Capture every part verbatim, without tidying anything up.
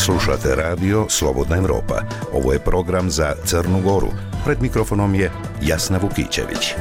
Slušate radio Slobodna Evropa. Ovo je program za Crnu Goru. Pred mikrofonom je Jasna Vukićević.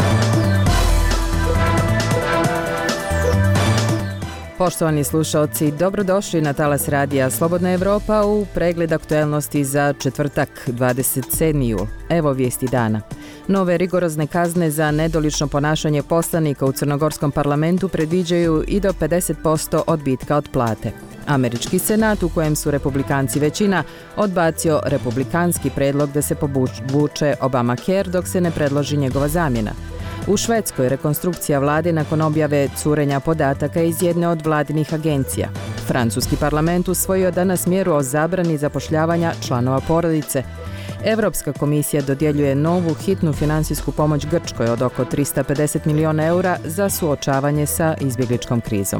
Poštovani slušalci, dobrodošli na talas radija Slobodna Evropa u pregled aktuelnosti za četvrtak, dvadeset sedmi jul. Evo vijesti dana. Nove rigorozne kazne za nedolično ponašanje poslanika u crnogorskom parlamentu predviđaju i do pedeset posto odbitka od plate. Američki senat, u kojem su republikanci većina, odbacio republikanski predlog da se povuče Obamacare dok se ne predloži njegova zamjena. U Švedskoj rekonstrukcija vlade nakon objave curenja podataka iz jedne od vladinih agencija. Francuski parlament usvojio danas mjeru o zabrani zapošljavanja članova porodice. Europska komisija dodjeljuje novu hitnu financijsku pomoć Grčkoj od oko trista pedeset miliona eura za suočavanje sa izbjegličkom krizom.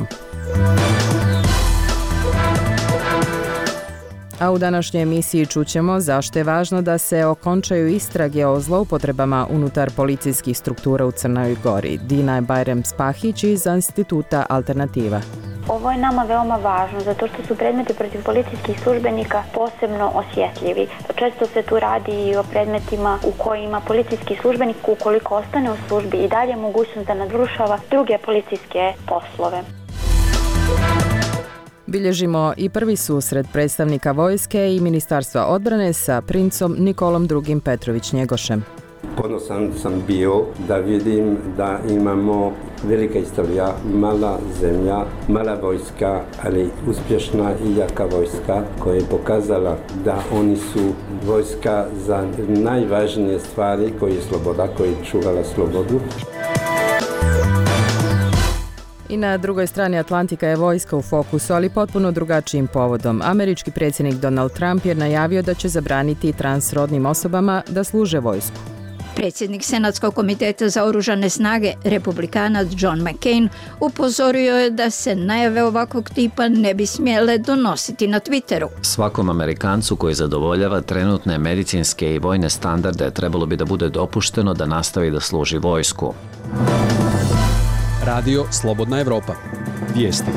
A u današnjoj emisiji čućemo zašto je važno da se okončaju istrage o zloupotrebama unutar policijskih struktura u Crnoj Gori. Dina Bajrem Spahić iz Instituta Alternativa. Ovo je nama veoma važno zato što su predmeti protiv policijskih službenika posebno osjetljivi. Često se tu radi i o predmetima u kojima policijski službenik, ukoliko ostane u službi, i dalje mogućnost da nadrušava druge policijske poslove. Bilježimo i prvi susret predstavnika vojske i Ministarstva odbrane sa princom Nikolom drugim Petrović Njegošem. Ponosan sam bio da vidim da imamo velika istorija, mala zemlja, mala vojska, ali uspješna i jaka vojska koja je pokazala da oni su vojska za najvažnije stvari koje je sloboda, koja je čuvala slobodu. I na drugoj strani Atlantika je vojska u fokusu, ali potpuno drugačijim povodom. Američki predsjednik Donald Trump je najavio da će zabraniti transrodnim osobama da služe vojsku. Predsjednik Senatskog komiteta za oružane snage, republikanac John McCain, upozorio je da se najave ovakvog tipa ne bi smjele donositi na Twitteru. Svakom Amerikancu koji zadovoljava trenutne medicinske i vojne standarde trebalo bi da bude dopušteno da nastavi da služi vojsku. Radio Slobodna Evropa. Vijesti.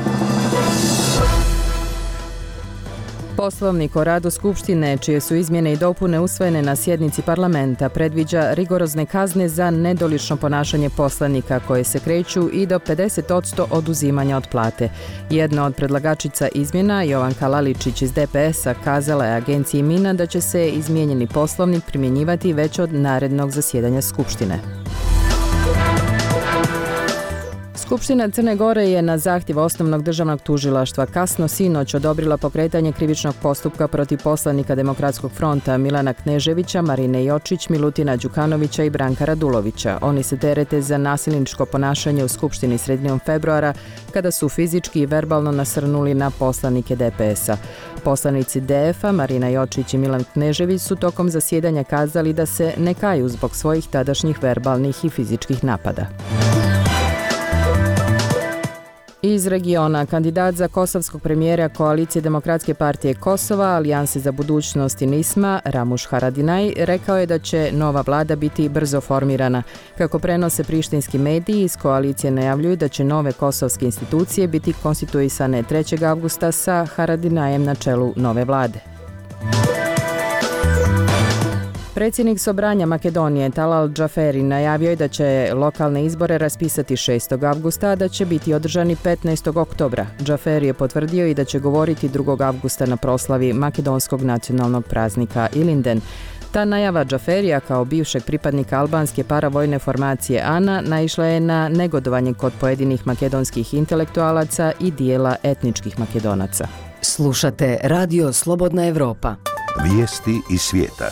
Poslovnik o radu Skupštine, čije su izmjene i dopune usvojene na sjednici parlamenta, predviđa rigorozne kazne za nedolično ponašanje poslanika koje se kreću i do pedeset posto oduzimanja od plate. Jedna od predlagačica izmjena, Jovanka Laličić iz D P S-a, kazala je agenciji Mina da će se izmijenjeni poslovnik primjenjivati već od narednog zasjedanja Skupštine. Skupština Crne Gore je na zahtjev Osnovnog državnog tužilaštva kasno sinoć odobrila pokretanje krivičnog postupka protiv poslanika Demokratskog fronta Milana Kneževića, Marine Jočić, Milutina Đukanovića i Branka Radulovića. Oni se terete za nasilničko ponašanje u Skupštini sredinom februara kada su fizički i verbalno nasrnuli na poslanike D P S-a. Poslanici D F-a, Marina Jočić i Milan Knežević, su tokom zasjedanja kazali da se ne kaju zbog svojih tadašnjih verbalnih i fizičkih napada. Iz regiona, kandidat za kosovskog premijera Koalicije Demokratske partije Kosova, Alijanse za budućnost i Nisma, Ramuš Haradinaj, rekao je da će nova vlada biti brzo formirana. Kako prenose prištinski mediji, iz koalicije najavljuju da će nove kosovske institucije biti konstituisane trećeg avgusta sa Haradinajem na čelu nove vlade. Predsjednik Sobranja Makedonije Talal Džaferi najavio je da će lokalne izbore raspisati šestog avgusta, a da će biti održani petnaestog oktobra. Džaferi je potvrdio i da će govoriti drugog avgusta na proslavi makedonskog nacionalnog praznika Ilinden. Ta najava Džaferija kao bivšeg pripadnika albanske paravojne formacije ANA naišla je na negodovanje kod pojedinih makedonskih intelektualaca i dijela etničkih Makedonaca. Slušate Radio Slobodna Evropa. Vijesti iz svijeta.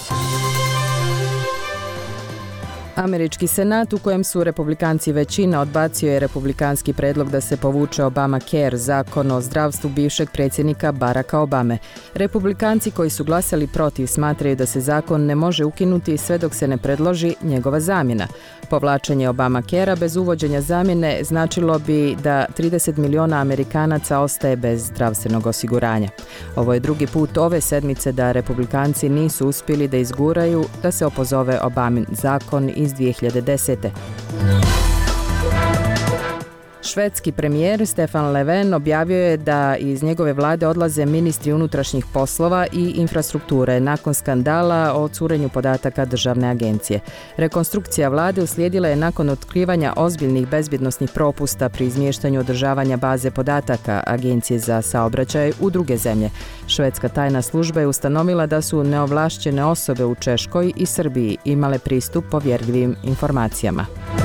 Američki senat, u kojem su republikanci većina, odbacio je republikanski predlog da se povuče Obamacare, zakon o zdravstvu bivšeg predsjednika Baracka Obame. Republikanci koji su glasali protiv smatraju da se zakon ne može ukinuti sve dok se ne predloži njegova zamjena. Povlačenje Obamacarea bez uvođenja zamjene značilo bi da trideset miliona Amerikanaca ostaje bez zdravstvenog osiguranja. Ovo je drugi put ove sedmice da republikanci nisu uspjeli da izguraju da se opozove Obamin zakon iz dvije hiljade desete. Švedski premijer Stefan Löfven objavio je da iz njegove vlade odlaze ministri unutrašnjih poslova i infrastrukture nakon skandala o curenju podataka državne agencije. Rekonstrukcija vlade uslijedila je nakon otkrivanja ozbiljnih bezbjednosnih propusta pri izmještanju održavanja baze podataka Agencije za saobraćaj u druge zemlje. Švedska tajna služba je ustanovila da su neovlašćene osobe u Češkoj i Srbiji imale pristup povjerljivim informacijama.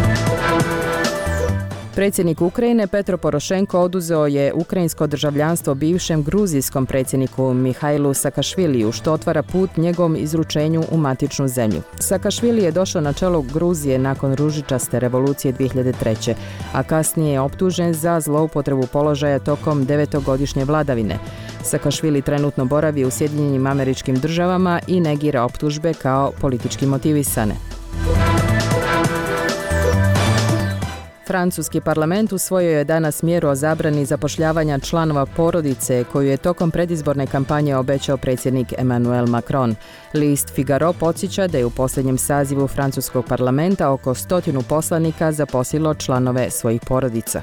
Predsjednik Ukrajine Petro Porošenko oduzeo je ukrajinsko državljanstvo bivšem gruzijskom predsjedniku Mihajlu Sakašviliju, što otvara put njegovom izručenju u matičnu zemlju. Sakašvili je došao na čelo Gruzije nakon ružičaste revolucije dvije hiljade treće. a kasnije je optužen za zloupotrebu položaja tokom devetogodišnje vladavine. Sakašvili trenutno boravi u Sjedinjenim Američkim Državama i negira optužbe kao politički motivisane. Francuski parlament usvojio je danas mjeru o zabrani zapošljavanja članova porodice koju je tokom predizborne kampanje obećao predsjednik Emmanuel Macron. List Figaro podsjeća da je u posljednjem sazivu francuskog parlamenta oko stotinu poslanika zaposlilo članove svojih porodica.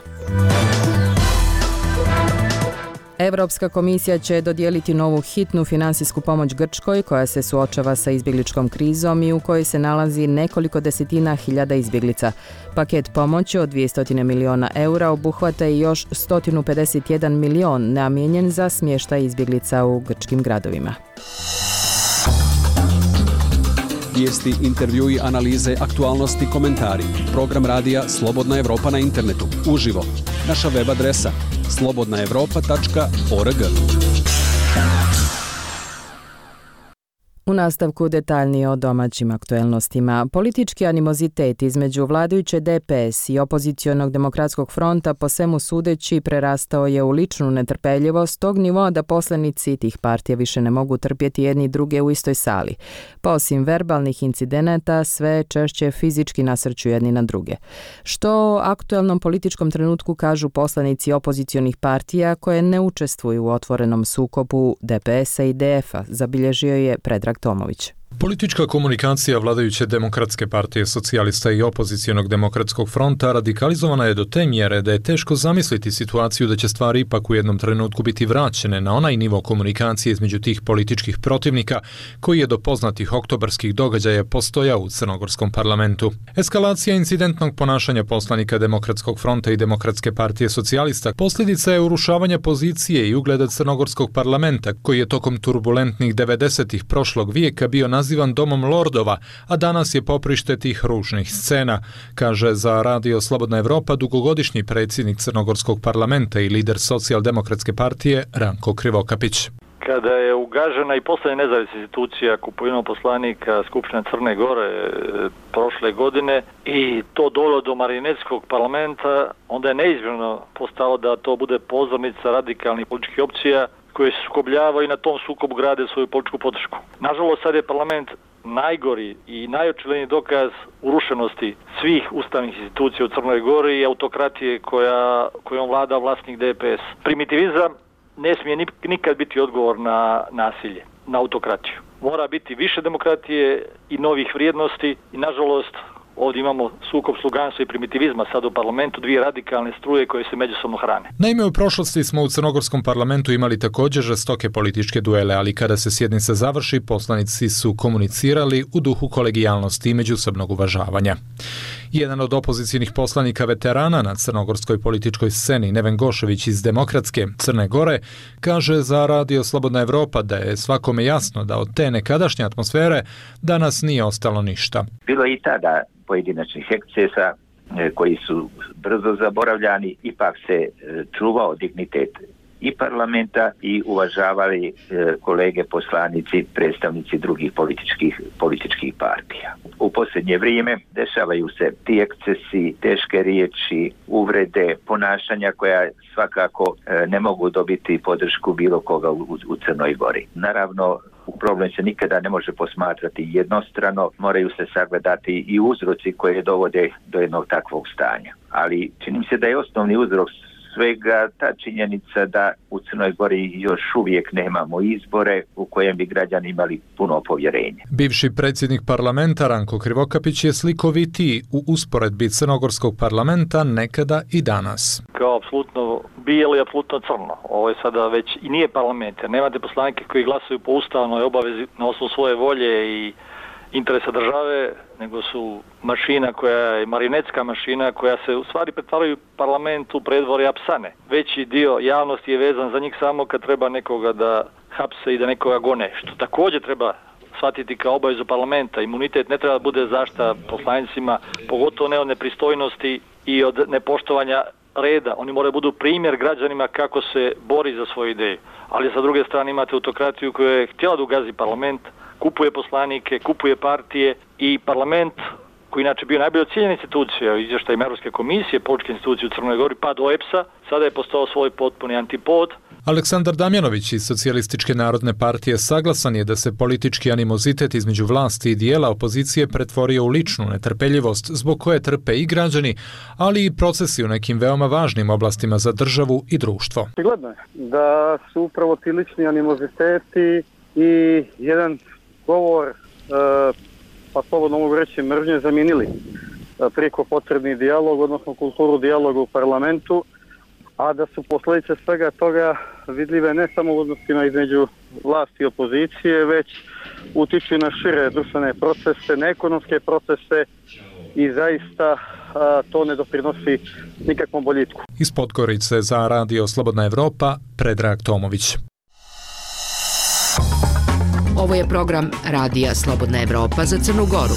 Europska komisija će dodijeliti novu hitnu financijsku pomoć Grčkoj koja se suočava sa izbjegličkom krizom i u kojoj se nalazi nekoliko desetina hiljada izbjeglica. Paket pomoći od dvjesto milijuna eura obuhvata i još sto pedeset jedan milijon namijenjen za smještaj izbjeglica u grčkim gradovima. Vijesti, intervjui, analize, aktualnosti, komentari. Program radija Slobodna Evropa na internetu. Uživo. Naša web adresa slobodna evropa tačka org. U nastavku detaljnije o domaćim aktuelnostima. Politički animozitet između vladajuće D P S i opozicionog demokratskog fronta po svemu sudeći prerastao je u ličnu netrpeljivost tog nivoa da poslanici tih partija više ne mogu trpjeti jedni druge u istoj sali. Pa osim verbalnih incidenata, sve češće fizički nasrću jedni na druge. Što o aktualnom političkom trenutku kažu poslanici opozicionih partija koje ne učestvuju u otvorenom sukobu D P S-a i D F-a, zabilježio je Predrag Tomović. Politička komunikacija vladajuće Demokratske partije socijalista i opozicionog demokratskog fronta radikalizovana je do te mjere da je teško zamisliti situaciju da će stvari ipak u jednom trenutku biti vraćene na onaj nivo komunikacije između tih političkih protivnika koji je do poznatih oktobarskih događaja postojao u crnogorskom parlamentu. Eskalacija incidentnog ponašanja poslanika Demokratskog fronta i Demokratske partije socijalista posljedica je urušavanja pozicije i ugleda crnogorskog parlamenta koji je tokom turbulentnih devedesetih prošlog vijeka bio nazivan domom lordova, a danas je poprište tih ružnih scena, kaže za Radio Slobodna Evropa dugogodišnji predsjednik crnogorskog parlamenta i lider socijaldemokratske partije Ranko Krivokapić. Kada je ugažena i posljednja nezavisna institucija kupovinom poslanika Skupštine Crne Gore e, prošle godine i to dolo do marionetskog parlamenta, onda je neizmjerno postalo da to bude pozornica radikalnih političkih opcija koje se sukobljavaju i na tom sukobu grade svoju političku podršku. Nažalost, sad je parlament najgori i najočigledniji dokaz urušenosti svih ustavnih institucija u Crnoj Gori i autokratije koja, kojom vlada vlasnik D P S. Primitivizam ne smije nikad biti odgovor na nasilje, na autokratiju. Mora biti više demokratije i novih vrijednosti i nažalost ovdje imamo sukob sluganstva i primitivizma sad u parlamentu, dvije radikalne struje koje se međusobno hrane. Naime, u prošlosti smo u crnogorskom parlamentu imali također žestoke političke duele, ali kada se sjednica završi, poslanici su komunicirali u duhu kolegijalnosti i međusobnog uvažavanja. Jedan od opozicijnih poslanika veterana na crnogorskoj političkoj sceni, Neven Gošević iz Demokratske Crne Gore, kaže za Radio Slobodna Evropa da je svakome jasno da od te nekadašnje atmosfere danas nije ostalo ništa. Bilo je i tada pojedinačnih ekscesa koji su brzo zaboravljani, ipak se čuvao dignitet i parlamenta i uvažavali kolege poslanici, predstavnici drugih političkih, političkih partija. U posljednje vrijeme dešavaju se ti ekscesi, teške riječi, uvrede, ponašanja koja svakako ne mogu dobiti podršku bilo koga u, u Crnoj Gori. Naravno, problem se nikada ne može posmatrati jednostrano, moraju se sagledati i uzroci koje dovode do jednog takvog stanja. Ali čini mi se da je osnovni uzrok svega ta činjenica da u Crnoj Gori još uvijek nemamo izbore u kojem bi građani imali puno povjerenje. Bivši predsjednik parlamenta Ranko Krivokapić je slikovitiji u usporedbi crnogorskog parlamenta nekada i danas. Kao apsolutno bijelo i apsolutno crno. Ovo je sada već i nije parlament. Nemate poslanike koji glasuju po ustavnoj obavezi na osnovu svoje volje i interesa države, nego su mašina koja je marionetska mašina koja se u stvari pretvaraju parlament u predvorje apsane. Veći dio javnosti je vezan za njih samo kad treba nekoga da hapse i da nekoga gone, što također treba shvatiti kao obavezu parlamenta. Imunitet ne treba da bude zaštita poslanicima, pogotovo ne od nepristojnosti i od nepoštovanja reda. Oni moraju budu primjer građanima kako se bori za svoju ideju. Ali sa druge strane imate autokratiju koja je htjela da ugazi parlament, kupuje poslanike, kupuje partije i parlament, koji inače bio najbolje ocijenjena institucija, izvještajima Europske komisije, političke institucije u Crnoj Gori, pa do E P S-a, sada je postao svoj potpuni antipod. Aleksandar Damjanović iz Socijalističke narodne partije saglasan je da se politički animozitet između vlasti i dijela opozicije pretvorio u ličnu netrpeljivost zbog koje trpe i građani, ali i procesi u nekim veoma važnim oblastima za državu i društvo. Gledno je da su upravo ti lični animoziteti i jedan govor, e, pa slobodno mogu reći mržnje, zamijenili prijeko potrebni dijalog, odnosno kulturu dijaloga u parlamentu, a da su posljedice svega toga vidljive ne samo u odnosima između vlasti i opozicije, već utiču na šire društvene procese, na ekonomske procese i zaista a, to ne doprinosi nikakvom boljitku. Iz Podgorice za Radio Slobodna Evropa, Predrag Tomović. Ovo je program Radija Slobodna Evropa za Crnu Goru.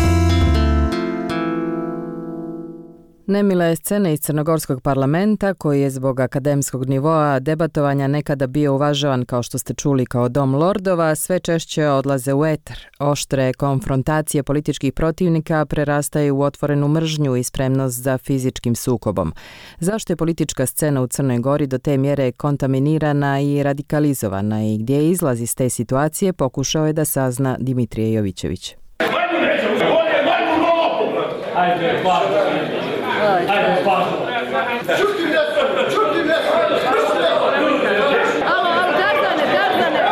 Nemile scene iz crnogorskog parlamenta, koji je zbog akademskog nivoa debatovanja nekada bio uvažavan, kao što ste čuli, kao dom lordova, sve češće odlaze u eter. Oštre konfrontacije političkih protivnika prerastaju u otvorenu mržnju i spremnost za fizičkim sukobom. Zašto je politička scena u Crnoj Gori do te mjere kontaminirana i radikalizovana i gdje izlazi iz te situacije, pokušao je da sazna Dimitrije Jovićević. Ajde, hvala. Ajde, hvala. Čuti mjesto, čuti mjesto. Alo, alo, Garzane, Garzane.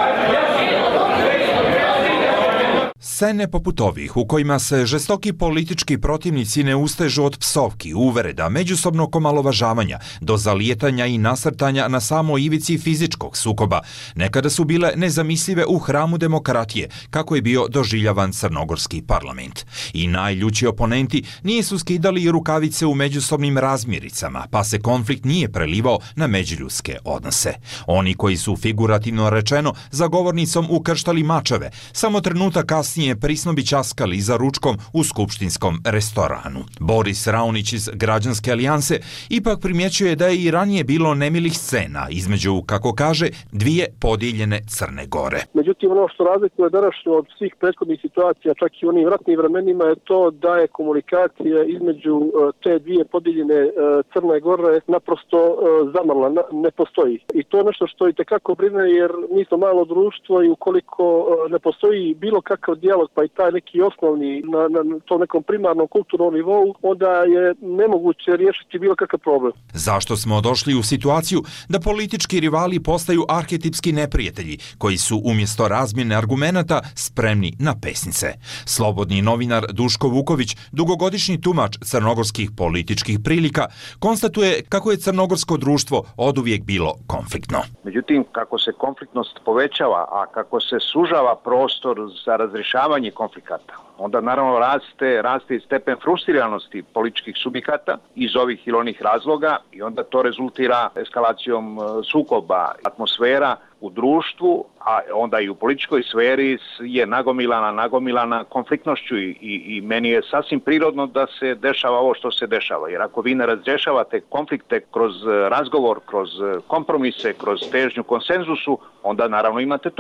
Scene poput ovih u kojima se žestoki politički protivnici ne ustežu od psovki, uvreda, međusobnog omalovažavanja, do zalijetanja i nasrtanja na samo ivici fizičkog sukoba, nekada su bile nezamislive u hramu demokratije, kako je bio doživljavan crnogorski parlament. I najljući oponenti nisu skidali rukavice u međusobnim razmiricama, pa se konflikt nije prelivao na međuljudske odnose. Oni koji su figurativno rečeno za govornicom ukrštali mačeve, samo trenutak kasnije prisno bi ćaskali za ručkom u skupštinskom restoranu. Boris Raunić iz Građanske alijanse ipak primjećuje da je i ranije bilo nemilih scena između, kako kaže, dvije podijeljene Crne Gore. Međutim, ono što razlikuje današnju od svih prethodnih situacija, čak i u onim ratnim vremenima, je to da je komunikacija između te dvije podijeljene Crne Gore naprosto zamrla, ne postoji. I to je nešto što i tekako brine, jer mi smo malo društvo i ukoliko ne postoji bilo kakav dijalog, pa i taj neki osnovni na, na tom nekom primarnom kulturnom nivou, onda je nemoguće riješiti bilo kakav problem. Zašto smo došli u situaciju da politički rivali postaju arhetipski neprijatelji, koji su umjesto razmjene argumenata spremni na pesnice? Slobodni novinar Duško Vuković, dugogodišnji tumač crnogorskih političkih prilika, konstatuje kako je crnogorsko društvo oduvijek bilo konfliktno. Međutim, kako se konfliktnost povećava, a kako se sužava prostor za razrješavanje konflikata, onda naravno raste, raste i stepen frustriranosti političkih subjekata iz ovih ili onih razloga i onda to rezultira eskalacijom sukoba. Atmosfera u društvu, a onda i u političkoj sferi je nagomilana, nagomilana konfliktnošću i, i, i meni je sasvim prirodno da se dešava ovo što se dešava. Jer ako vi ne razrješavate konflikte kroz razgovor, kroz kompromise, kroz težnju konsenzusu, onda naravno imate to.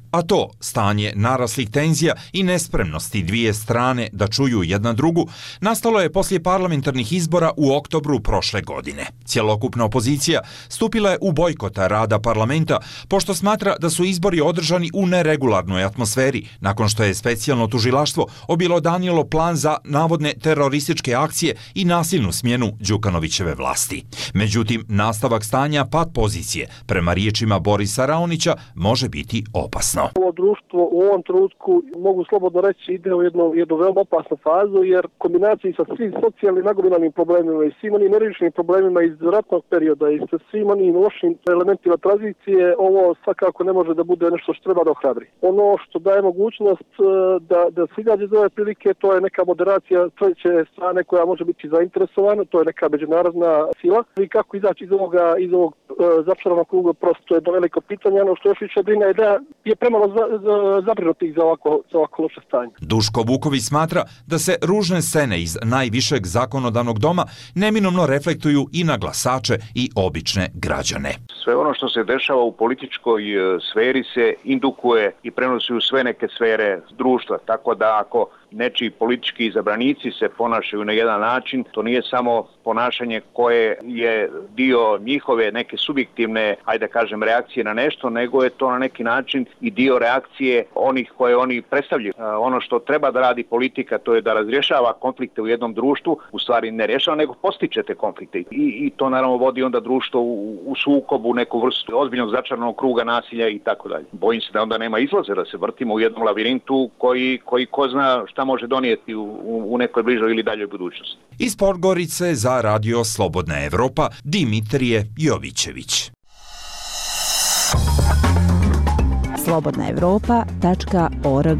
A to, stanje naraslih tenzija i nespremnosti dvije strane da čuju jedna drugu, nastalo je poslije parlamentarnih izbora u oktobru prošle godine. Cjelokupna opozicija stupila je u bojkota rada parlamenta, pošto smatra da su izbori održani u neregularnoj atmosferi, nakon što je specijalno tužilaštvo objelodanilo plan za navodne terorističke akcije i nasilnu smjenu Đukanovićeve vlasti. Međutim, nastavak stanja pad pozicije, prema riječima Borisa Raonića, može biti opasno. Ovo društvo u ovom trenutku, mogu slobodno reći, ide u jednu, jednu veoma opasnu fazu, jer kombinaciji sa svim socijalnim nagomilanim problemima i svim onim neriješenim problemima iz ratnog perioda i sa svim onim lošim elementima tranzicije, ovo svakako ne može da bude nešto što treba da ohrabri. Ono što daje mogućnost da, da se izađe iz ove prilike, to je neka moderacija treće strane koja može biti zainteresovana, to je neka međunarodna sila. I kako izaći iz ovoga, iz ovog uh, začaranog kruga, prosto je to veliko pitanje. Ono što još više brine je da je premalo za, za, zabrinutih za ovako, za ovako loše stanje. Duško Vuković smatra da se ružne scene iz najvišeg zakonodavnog doma neminovno reflektuju i na glasače i obične građane. Sve ono što se dešava u političkoj sferi se indukuje i prenosi u sve neke sfere društva, tako da ako nečiji politički izabranici se ponašaju na jedan način, to nije samo ponašanje koje je dio njihove neke subjektivne, ajde da kažem, reakcije na nešto, nego je to na neki način i dio reakcije onih koje oni predstavljaju. Ono što treba da radi politika, to je da razrješava konflikte u jednom društvu, u stvari ne rješava, nego postiče te konflikte. I, i to naravno vodi onda društvo u, u sukobu, neku vrstu ozbiljnog začaranog kruga nasilja i tako dalje. Bojim se da onda nema izlaza, da se vrtimo u jednom lavirintu koji, koji ko zna šta može donijeti u, u, u nekoj bližoj ili daljoj budućnosti. Iz Podgorice za radio Slobodna Evropa, Dimitrije Jovićević. slobodna evropa tačka org.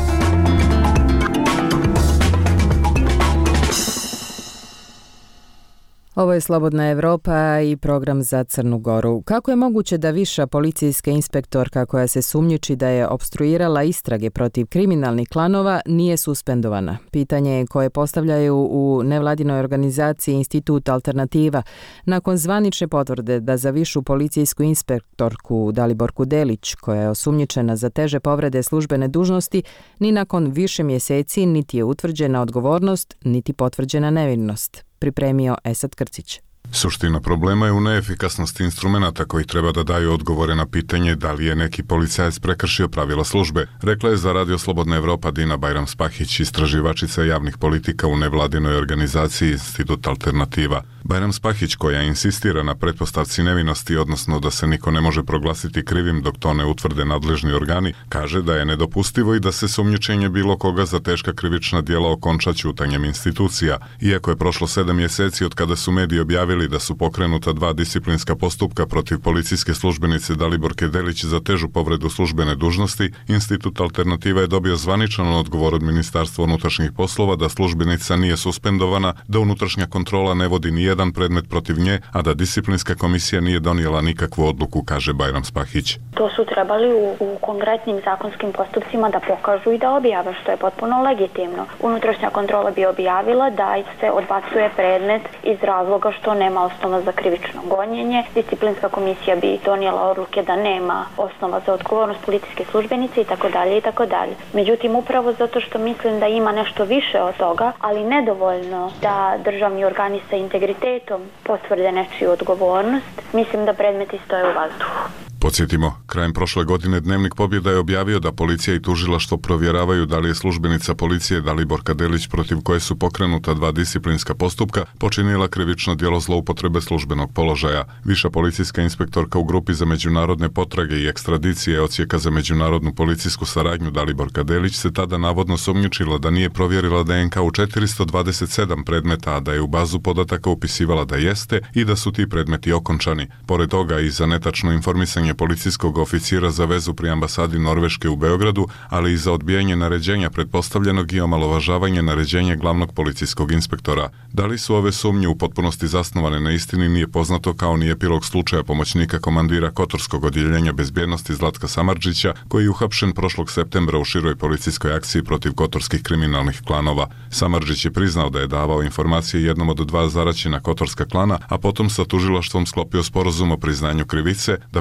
Ovo je Slobodna Evropa i program za Crnu Goru. Kako je moguće da viša policijska inspektorka koja se sumnjiči da je opstruirala istrage protiv kriminalnih klanova nije suspendovana? Pitanje je koje postavljaju u nevladinoj organizaciji Institut Alternativa nakon zvanične potvrde da za višu policijsku inspektorku Daliborku Delić, koja je osumnjičena za teže povrede službene dužnosti, ni nakon više mjeseci niti je utvrđena odgovornost, niti potvrđena nevinost. Pripremio Esad Krcić. Suština problema je u neefikasnosti instrumenata koji treba da daju odgovore na pitanje da li je neki policajac prekršio pravila službe, rekla je za radio Slobodna Evropa Dina Bajram-Spahić, istraživačica javnih politika u nevladinoj organizaciji Institut Alternativa. Bajram-Spahić, koja insistira na pretpostavci nevinosti, odnosno da se niko ne može proglasiti krivim dok to ne utvrde nadležni organi, kaže da je nedopustivo i da se sumnjičenje bilo koga za teška krivična djela okonča ćutanjem institucija. Iako je prošlo sedam mjeseci od kada su mediji objavili da su pokrenuta dva disciplinska postupka protiv policijske službenice Daliborke Delić za težu povredu službene dužnosti, Institut Alternativa je dobio zvaničan odgovor od Ministarstva unutrašnjih poslova da službenica nije suspendovana, da unutrašnja kontrola ne vodi ni jedan predmet protiv nje, a da disciplinska komisija nije donijela nikakvu odluku, kaže Bajram-Spahić. To su trebali u, u konkretnim zakonskim postupcima da pokažu i da objave, što je potpuno legitimno. Unutrašnja kontrola bi objavila da se odbacuje predmet iz razloga što nema osnova za krivično gonjenje. Disciplinska komisija bi donijela odluke da nema osnova za odgovornost policijske službenice i tako dalje i tako dalje. Međutim, upravo zato što mislim da ima nešto više od toga, ali nedovoljno da državni organi sa integritetom potvrde nečiju odgovornost, mislim da predmeti stoje u vazduhu. Podsjetimo, krajem prošle godine Dnevnik Pobjeda je objavio da policija i tužilaštvo provjeravaju da li je službenica policije Daliborka Delić, protiv koje su pokrenuta dva disciplinska postupka, počinila krivično djelo zloupotrebe službenog položaja. Viša policijska inspektorka u grupi za međunarodne potrage i ekstradicije odsjeka za međunarodnu policijsku saradnju Daliborka Delić se tada navodno sumnjičila da nije provjerila D N K u četiristo dvadeset sedam predmeta, a da je u bazu podataka upisivala da jeste i da su ti predmeti okončani. Pored toga i za netačno informisanje policijskog oficira za vezu pri ambasadi Norveške u Beogradu, ali i za odbijanje naređenja pretpostavljenog i omalovažavanje naređenja glavnog policijskog inspektora. Da li su ove sumnje u potpunosti zasnovane na istini nije poznato, kao ni epilog slučaja pomoćnika komandira Kotorskog odjeljenja bezbjednosti Zlatka Samardžića, koji je uhapšen prošlog septembra u široj policijskoj akciji protiv kotorskih kriminalnih klanova. Samardžić je priznao da je davao informacije jednom od dva zaraćena kotorska klana, a potom sa tužilaštvom sklopio sporazum o priznanju krivice, da bi ga marta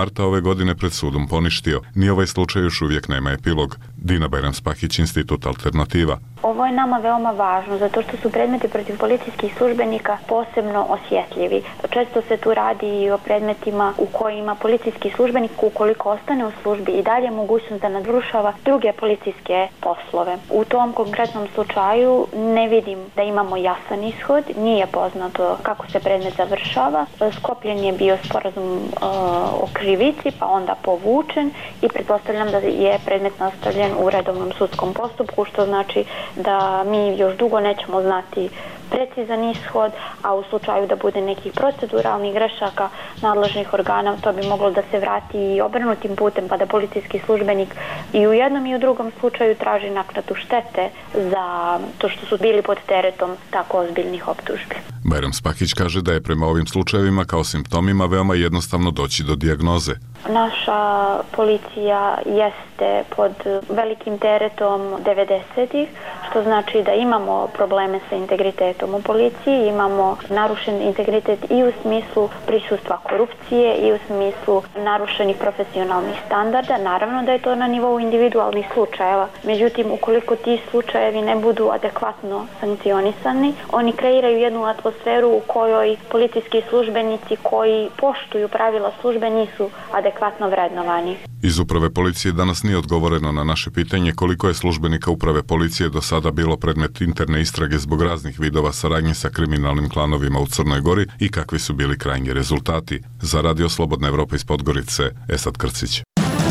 marta ove godine pred sudom poništio. Ni ovaj slučaj još uvijek nema epilog. Dina Bajram-Spahić, Institut Alternativa. Ovo je nama veoma važno, zato što su predmeti protiv policijskih službenika posebno osjetljivi. Često se tu radi i o predmetima u kojima policijski službenik, ukoliko ostane u službi, i dalje mogućnost da nadrušava druge policijske poslove. U tom konkretnom slučaju ne vidim da imamo jasan ishod, nije poznato kako se predmet završava. Sklopljen je bio sporazum uh, o krivici, pa onda povučen i pretpostavljam da je predmet nastavljen u redovnom sudskom postupku, što znači da mi još dugo nećemo znati precizan ishod, a u slučaju da bude nekih proceduralnih grešaka nadležnih organa, to bi moglo da se vrati i obrnutim putem, pa da policijski službenik i u jednom i u drugom slučaju traži naknadu štete za to što su bili pod teretom tako ozbiljnih optužbi. Bajram-Spahić kaže da je prema ovim slučajevima kao simptomima veoma jednostavno doći do dijagnoze. Naša policija jeste pod velikim teretom devedesetih, što znači da imamo probleme sa integritetom u policiji, imamo narušen integritet i u smislu prisustva korupcije i u smislu narušenih profesionalnih standarda. Naravno da je to na nivou individualnih slučajeva. Međutim, ukoliko ti slučajevi ne budu adekvatno sankcionisani, oni kreiraju jednu atmosferu u kojoj policijski službenici koji poštuju pravila službe nisu adekvatno vrednovani. Iz uprave policije danas nije odgovoreno na naše pitanje koliko je službenika uprave policije do sada bilo predmet interne istrage zbog raznih vidova saradnje sa kriminalnim klanovima u Crnoj Gori i kakvi su bili krajnji rezultati. Za Radio Slobodna Evropa iz Podgorice, Esad Krcić.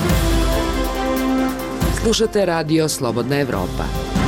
Slušate Radio Slobodna Evropa.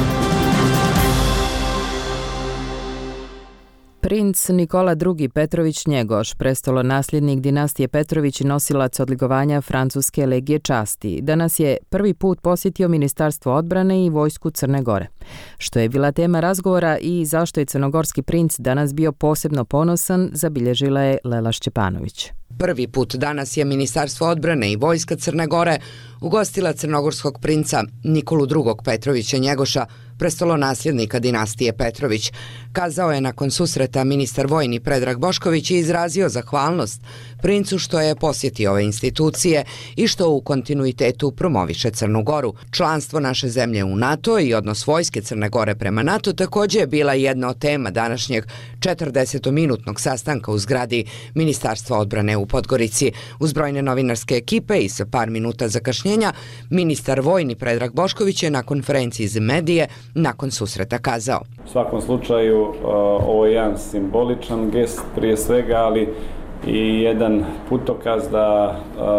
Princ Nikola drugi. Petrović-Njegoš, prestolonasljednik dinastije Petrović i nosilac odlikovanja Francuske legije časti, danas je prvi put posjetio Ministarstvo odbrane i vojsku Crne Gore. Što je bila tema razgovora i zašto je crnogorski princ danas bio posebno ponosan, zabilježila je Lela Šćepanović. Prvi put danas je Ministarstvo odbrane i vojska Crne Gore ugostila crnogorskog princa Nikolu drugog. Petrovića-Njegoša, prestolonasljednika dinastije Petrović, kazao je nakon susreta ministar vojni Predrag Bošković i izrazio zahvalnost princu što je posjetio ove institucije i što u kontinuitetu promoviše Crnu Goru. Članstvo naše zemlje u NATO i odnos vojske Crne Gore prema NATO također je bila jedna od tema današnjeg četrdesetominutnog sastanka u zgradi Ministarstva odbrane u Podgorici. Uz brojne novinarske ekipe i sa par minuta zakašnjenja, ministar vojni Predrag Bošković je na konferenciji za medije nakon susreta kazao: U svakom slučaju ovo je jedan simboličan gest prije svega, ali i jedan putokaz da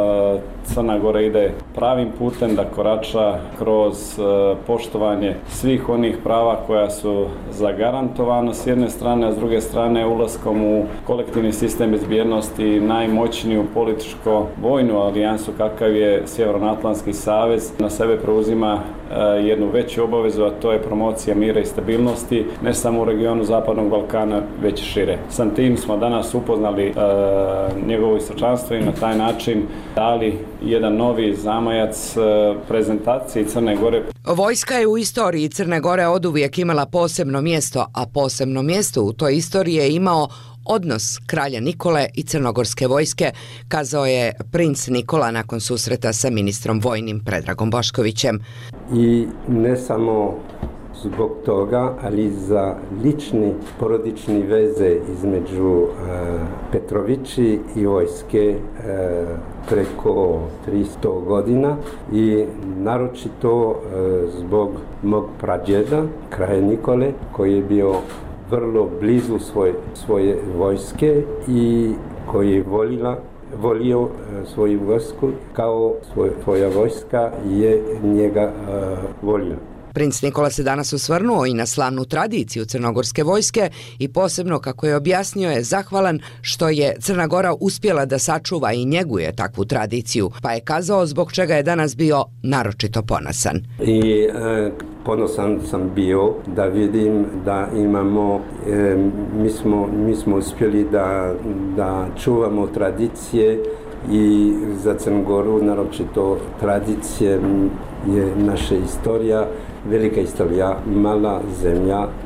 Crna Gora ide pravim putem, da korača kroz poštovanje svih onih prava koja su zagarantovana s jedne strane, a s druge strane ulaskom u kolektivni sistem bezbjednosti, najmoćniju političko-vojnu alijansu kakav je Sjevernoatlantski savez, na sebe preuzima jednu veću obavezu, a to je promocija mira i stabilnosti, ne samo u regionu Zapadnog Balkana, već šire. Sam tim smo danas upoznali e, njegovo visočanstvo i na taj način dali jedan novi zamajac e, prezentaciji Crne Gore. Vojska je u istoriji Crne Gore oduvijek imala posebno mjesto, a posebno mjesto u toj istoriji je imao odnos kralja Nikole i crnogorske vojske, kazao je princ Nikola nakon susreta sa ministrom vojnim Predragom Boškovićem. I ne samo zbog toga, ali za lični porodični veze između uh, Petrovići i vojske uh, preko tristo godina i naročito uh, zbog mog prađeda, kralja Nikole, koji je bio vrlo blizu svoj, svoje vojske i koji je volila, volio svoju vojsku kao svoj, svoja vojska je njega uh, volila. Princ Nikola se danas osvrnuo i na slavnu tradiciju crnogorske vojske i posebno, kako je objasnio, je zahvalan što je Crna Gora uspjela da sačuva i njeguje takvu tradiciju, pa je kazao zbog čega je danas bio naročito ponosan. I e, ponosan sam bio da vidim da imamo, e, mi, smo, mi smo uspjeli da, da čuvamo tradicije i za Crnu Goru naročito tradicije je naša istorija, velika istorija, mala zemlja,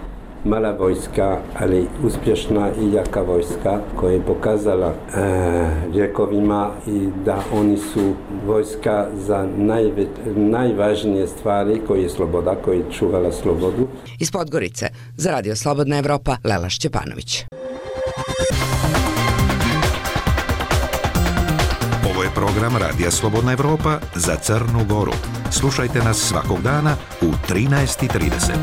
mala vojska, ali uspješna i jaka vojska koja je pokazala e, vjekovima i da oni su vojska za najve, najvažnije stvari koje je sloboda, koja je čuvala slobodu. Iz Podgorice, za Radio Slobodna Evropa, Lela Šćepanović. Ovo je program Radija Slobodna Evropa za Crnu Goru. Slušajte nas svakog dana u trinaest i trideset.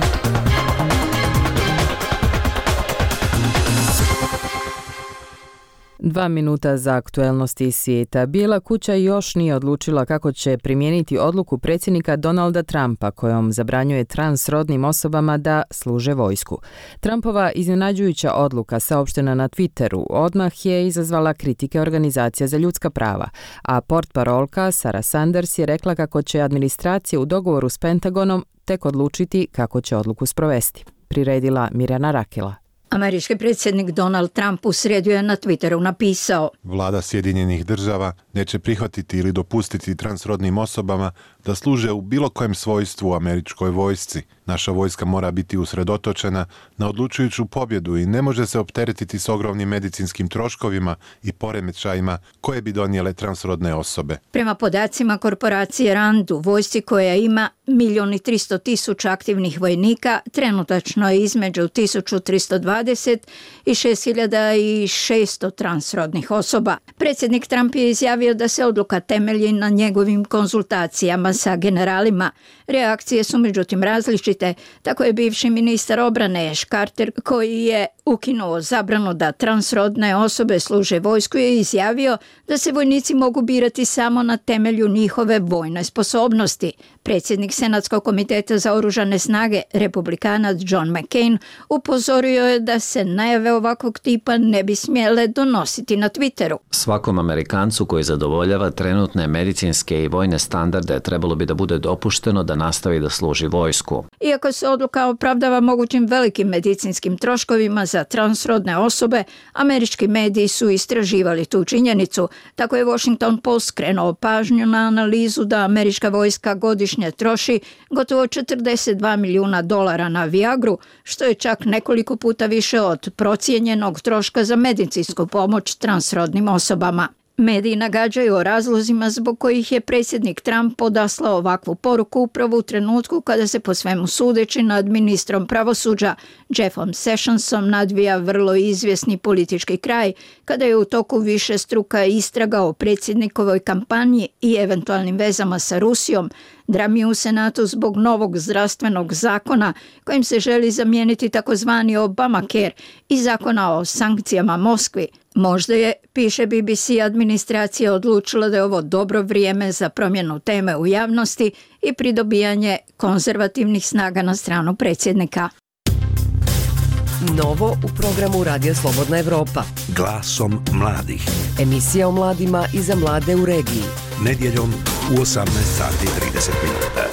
Dva minuta za aktuelnosti svijeta. Bijela kuća još nije odlučila kako će primijeniti odluku predsjednika Donalda Trumpa kojom zabranjuje transrodnim osobama da služe vojsku. Trumpova iznenađujuća odluka saopštena na Twitteru odmah je izazvala kritike organizacija za ljudska prava, a portparolka Sarah Sanders je rekla kako će administracija u dogovoru s Pentagonom tek odlučiti kako će odluku sprovesti. Priredila Mirjana Rakela. Američki predsjednik Donald Trump u srijedu je na Twitteru napisao: Vlada Sjedinjenih država neće prihvatiti ili dopustiti transrodnim osobama da služe u bilo kojem svojstvu u američkoj vojsci. Naša vojska mora biti usredotočena na odlučujuću pobjedu i ne može se opteretiti s ogromnim medicinskim troškovima i poremećajima koje bi donijele transrodne osobe. Prema podacima korporacije Rand, u vojsci koja ima milijon i tristo tisuća aktivnih vojnika, trenutačno je između tisuću tristo dvadeset i šest hiljada šesto transrodnih osoba. Predsjednik Trump je izjavio da se odluka temelji na njegovim konzultacijama sa generalima. Reakcije su međutim različite. Tako je bivši ministar obrane Ash Carter, koji je ukinuo zabranu da transrodne osobe služe vojsku, je izjavio da se vojnici mogu birati samo na temelju njihove vojne sposobnosti. Predsjednik Senatskog komiteta za oružane snage, republikanac John McCain, upozorio je da se najave ovakvog tipa ne bi smjele donositi na Twitteru. Svakom Amerikancu koji zadovoljava trenutne medicinske i vojne standarde trebalo bi da bude dopušteno da nastavi da služi vojsku. Iako se odluka opravdava mogućim velikim medicinskim troškovima za transrodne osobe, američki mediji su istraživali tu činjenicu. Tako je Washington Post skrenuo pažnju na analizu da američka vojska godišnje troši gotovo četrdeset dva milijuna dolara na Viagru, što je čak nekoliko puta više od procijenjenog troška za medicinsku pomoć transrodnim osobama. Mediji nagađaju o razlozima zbog kojih je predsjednik Trump podaslao ovakvu poruku upravo u trenutku kada se po svemu sudeći nad ministrom pravosuđa Jeffom Sessionsom nadvija vrlo izvjesni politički kraj, kada je u toku više struka istraga o predsjednikovoj kampanji i eventualnim vezama sa Rusijom, drami u Senatu zbog novog zdravstvenog zakona kojim se želi zamijeniti takozvani Obamacare i zakona o sankcijama Moskvi. Možda je, piše B B C, administracija odlučila da je ovo dobro vrijeme za promjenu teme u javnosti i pridobijanje konzervativnih snaga na stranu predsjednika. Novo u programu Radija Slobodna Evropa. Glasom mladih. Emisija o mladima i za mlade u regiji. Nedjeljom u osamnaest sati i trideset minuta.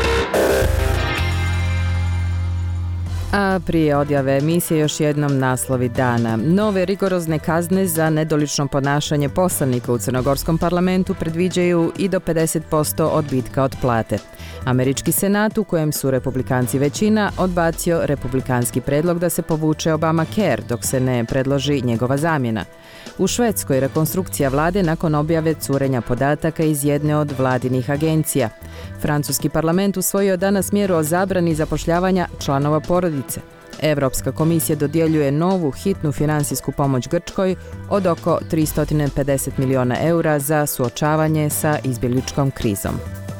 A prije odjave emisije još jednom naslovi dana. Nove rigorozne kazne za nedolično ponašanje poslanika u Crnogorskom parlamentu predviđaju i do pedeset posto odbitka od plate. Američki senat, u kojem su republikanci većina, odbacio republikanski predlog da se povuče Obamacare dok se ne predloži njegova zamjena. U Švedskoj rekonstrukcija vlade nakon objave curenja podataka iz jedne od vladinih agencija. Francuski parlament usvojio danas mjeru o zabrani zapošljavanja članova porodice. Europska komisija dodjeljuje novu hitnu finansijsku pomoć Grčkoj od oko tristo pedeset miliona eura za suočavanje sa izbjegličkom krizom.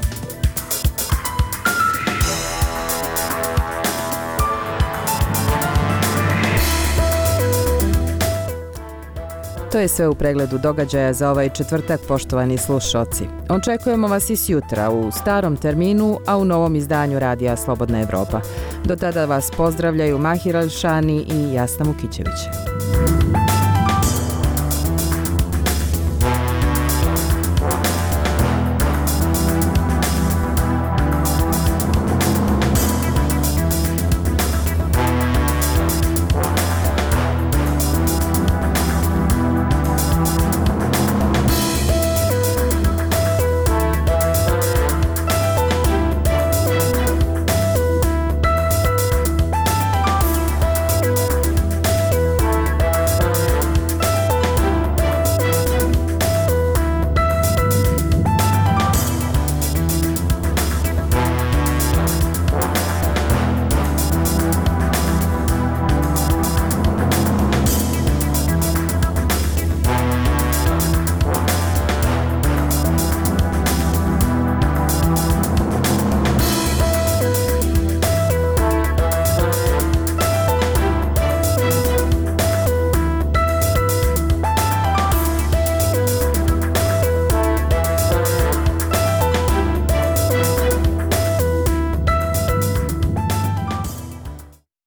To je sve u pregledu događaja za ovaj četvrtak, poštovani slušalci. Očekujemo vas i sjutra u starom terminu, a u novom izdanju Radija Slobodna Evropa. Do tada vas pozdravljaju Mahir Alšani i Jasna Mukićević.